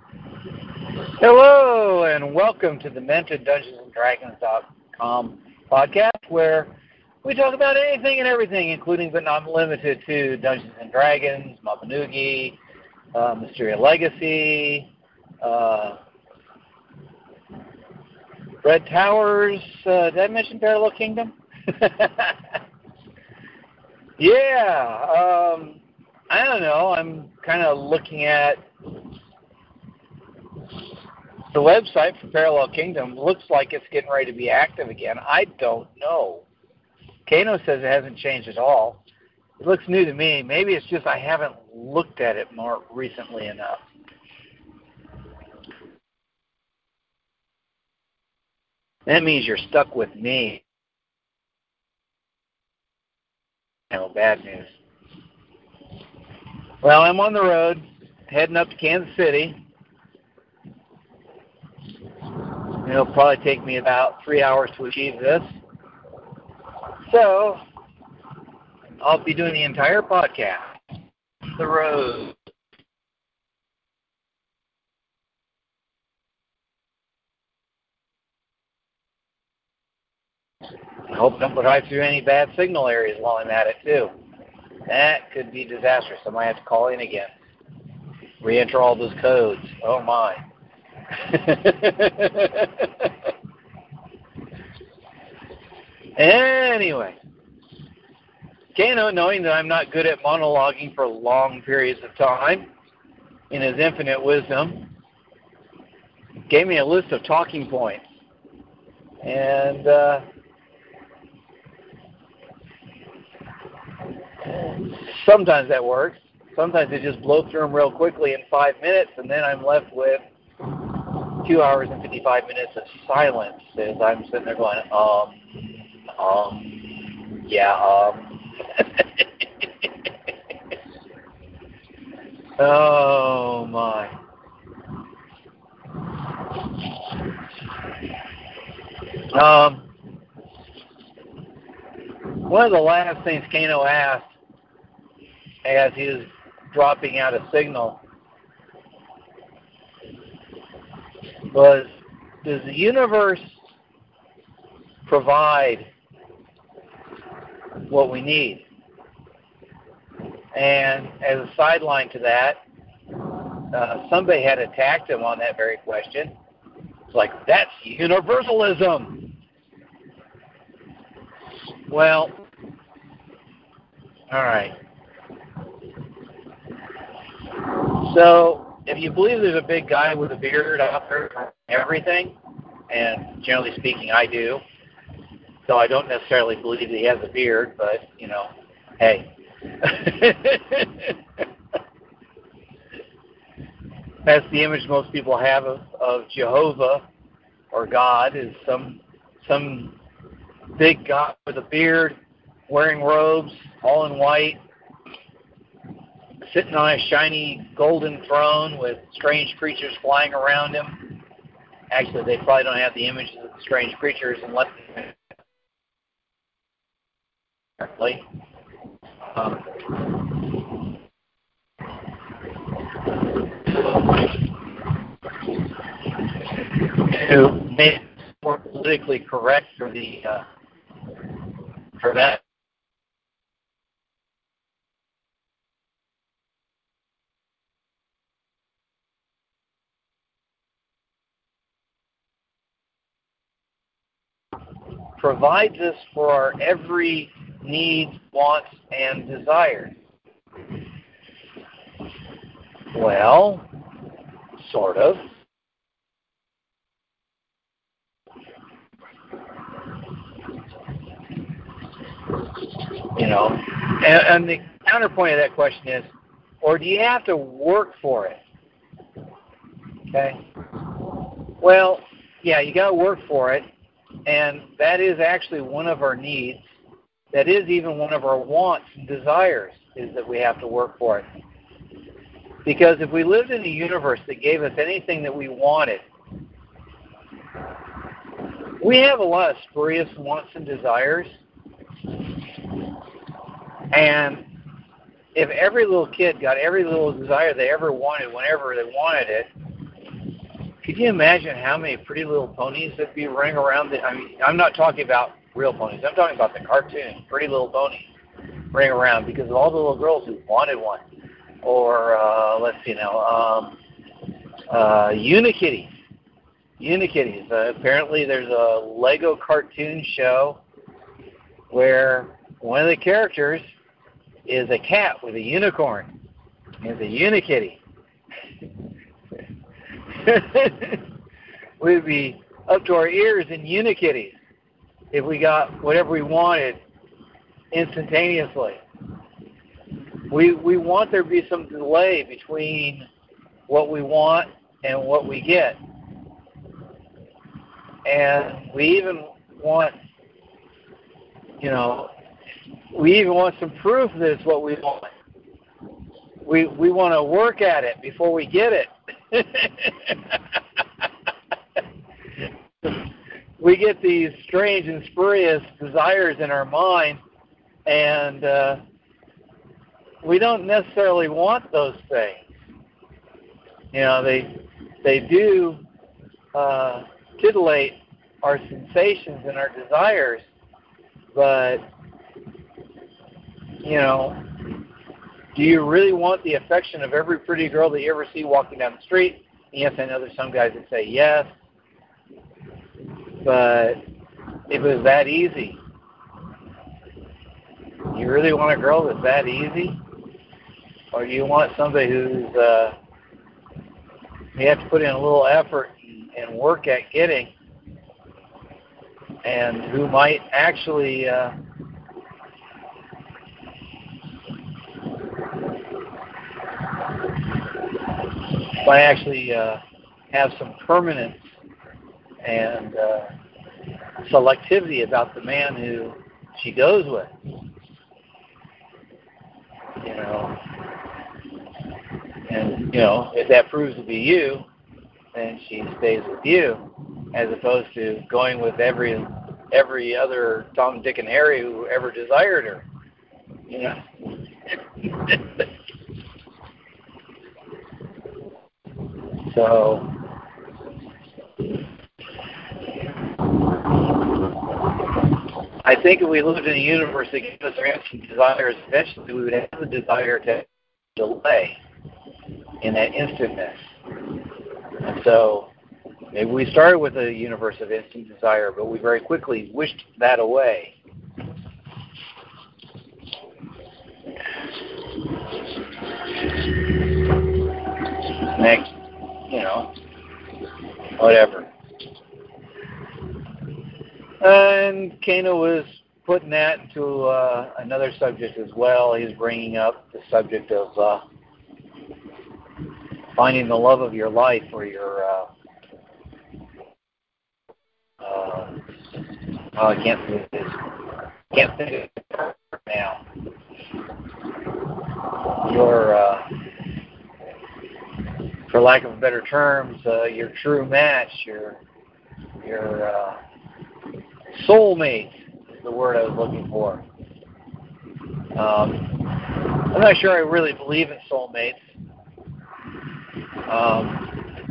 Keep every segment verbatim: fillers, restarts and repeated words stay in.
Hello, and welcome to the Mentored Dungeons and Dragons dot com podcast, where we talk about anything and everything, including but not limited to Dungeons and Dragons, Mapinoogie, uh, Mysteria Legacy, uh, Red Towers. Uh, did I mention Parallel Kingdom? yeah, um, I don't know. I'm kind of looking at the website for Parallel Kingdom. Looks like it's getting ready to be active again. I don't know. Kano says it hasn't changed at all. It looks new to me. Maybe it's just I haven't looked at it more recently enough. That means you're stuck with me. No, bad news. Well, I'm on the road, heading up to Kansas City. It'll probably take me about three hours to achieve this. So, I'll be doing the entire podcast. The road. I hope I don't drive through any bad signal areas while I'm at it, too. That could be disastrous. I might have to call in again. Re-enter all those codes. Oh, my. Anyway. Kano, knowing that I'm not good at monologuing for long periods of time, in his infinite wisdom, gave me a list of talking points. And uh, sometimes that works. Sometimes they just blow through them real quickly in five minutes, and then I'm left with two hours and fifty-five minutes of silence as I'm sitting there going, um, um, yeah, um. Oh, my. Um, one of the last things Kano asked as he was dropping out a signal was, does the universe provide what we need? And as a sideline to that, uh, somebody had attacked him on that very question. It's like, that's universalism. Well, all right. So, if you believe there's a big guy with a beard out there for everything, and generally speaking, I do, so I don't necessarily believe that he has a beard, but, you know, hey. That's the image most people have of, of Jehovah or God, is some some big God with a beard, wearing robes, all in white, sitting on a shiny golden throne with strange creatures flying around him. Actually, they probably don't have the images of the strange creatures unless they um, to make it more politically correct for the uh, for that. Provides us for our every needs, wants, and desires. Well, sort of. You know, and, and the counterpoint of that question is, or do you have to work for it? Okay. Well, yeah, you got to work for it, and that is actually one of our needs. That is even one of our wants and desires, is that we have to work for it. Because if we lived in a universe that gave us anything that we wanted, we have a lot of spurious wants and desires. And if every little kid got every little desire they ever wanted whenever they wanted it, Could you imagine how many Pretty Little Ponies would be running around? The, I mean, I'm not talking about real ponies. I'm talking about the cartoon Pretty Little Ponies running around because of all the little girls who wanted one. Or, uh, let's see now, um, uh, Unikitties. Unikitties. Uh, apparently there's a Lego cartoon show where one of the characters is a cat with a unicorn. It's a Unikitty. We'd be up to our ears in Unikitties if we got whatever we wanted instantaneously. We we want there to be some delay between what we want and what we get. And we even want, you know, we even want some proof that it's what we want. We we want to work at it before we get it. We get these strange and spurious desires in our mind, and uh, we don't necessarily want those things. You know, they they do uh, titillate our sensations and our desires, but you know, do you really want the affection of every pretty girl that you ever see walking down the street? Yes, I know there's some guys that say yes, but if it was that easy, you really want a girl that's that easy? Or do you want somebody who's, uh, you have to put in a little effort and work at getting, and who might actually uh, might actually uh, have some permanence and uh, selectivity about the man who she goes with. You know, and you know, if that proves to be you, then she stays with you, as opposed to going with every every other Tom, Dick, and Harry who ever desired her. You know. So, I think if we lived in a universe that gave us our instant desires, eventually we would have the desire to delay in that instantness. And so, maybe we started with a universe of instant desire, but we very quickly wished that away. Next, you know, whatever. And Kano was putting that into uh, another subject as well. He's bringing up the subject of uh, finding the love of your life, or your, uh, uh, oh, I can't think of this. Can't think of it now. Your, uh, for lack of better terms, uh, your true match, your, your uh, soulmate is the word I was looking for. Um, I'm not sure I really believe in soulmates. Um,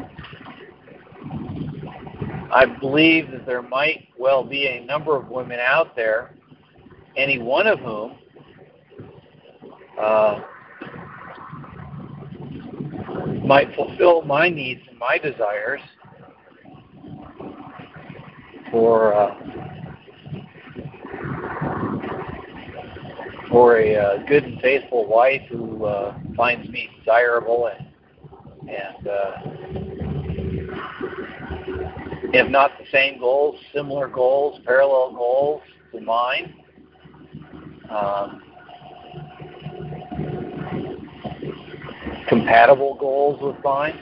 I believe that there might well be a number of women out there, any one of whom uh, might fulfill my needs and my desires for uh, for a uh, good and faithful wife who uh, finds me desirable and and uh, if not the same goals, similar goals, parallel goals to mine. Um, compatible goals with mine.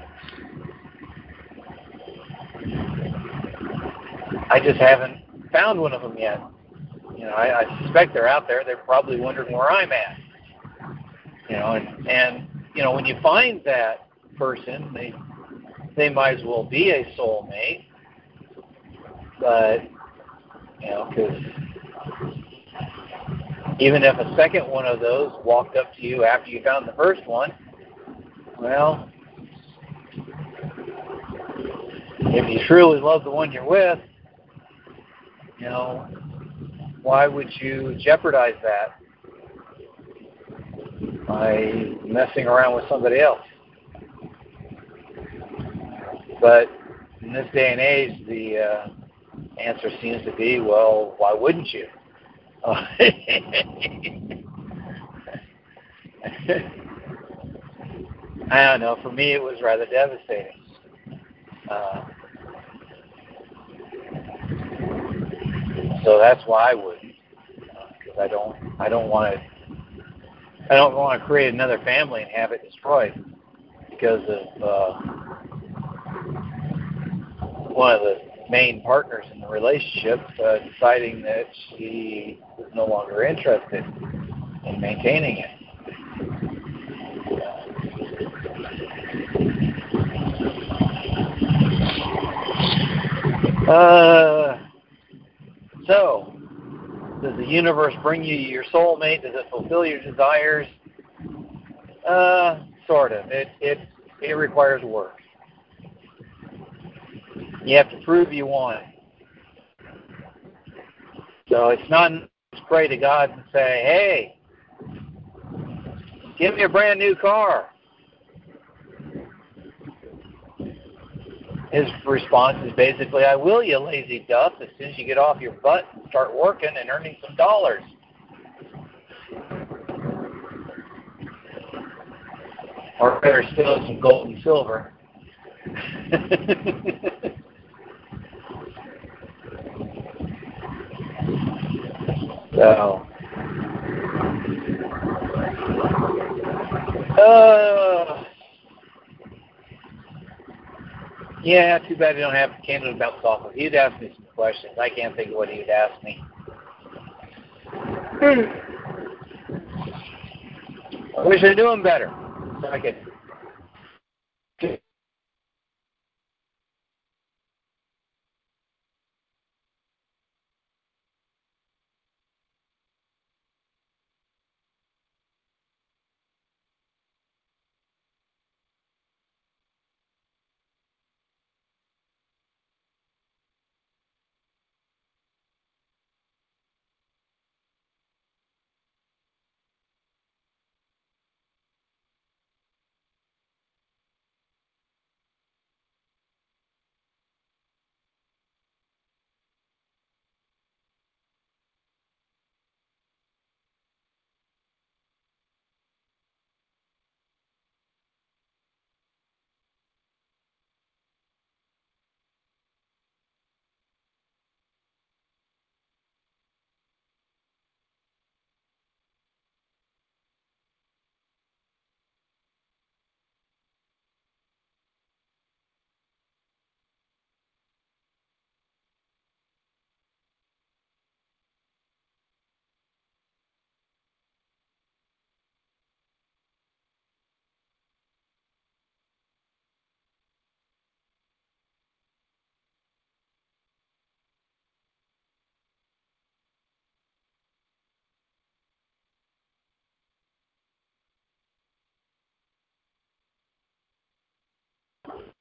I just haven't found one of them yet. You know, I, I suspect they're out there. They're probably wondering where I'm at. You know, and, and you know, when you find that person, they they might as well be a soulmate. But you know, because even if a second one of those walked up to you after you found the first one, well, If you truly love the one you're with, you know, why would you jeopardize that by messing around with somebody else? But in this day and age, the uh, answer seems to be, well, why wouldn't you? Uh, I don't know. For me, it was rather devastating. Uh, so that's why I wouldn't, because uh, I don't. I don't want to. I don't want to create another family and have it destroyed because of uh, one of the main partners in the relationship uh, deciding that she was no longer interested in maintaining it. Uh, so, does the universe bring you your soulmate? Does it fulfill your desires? Uh, sort of. It it it requires work. You have to prove you want it. So it's not just pray to God and say, "Hey, give me a brand new car." His response is basically, "I will, you lazy duff, as soon as you get off your butt and start working and earning some dollars." Or better still, some gold and silver. So, uh, yeah, too bad you don't have Canada about software. He'd ask me some questions. I can't think of what he'd ask me. I wish I knew him better, so I could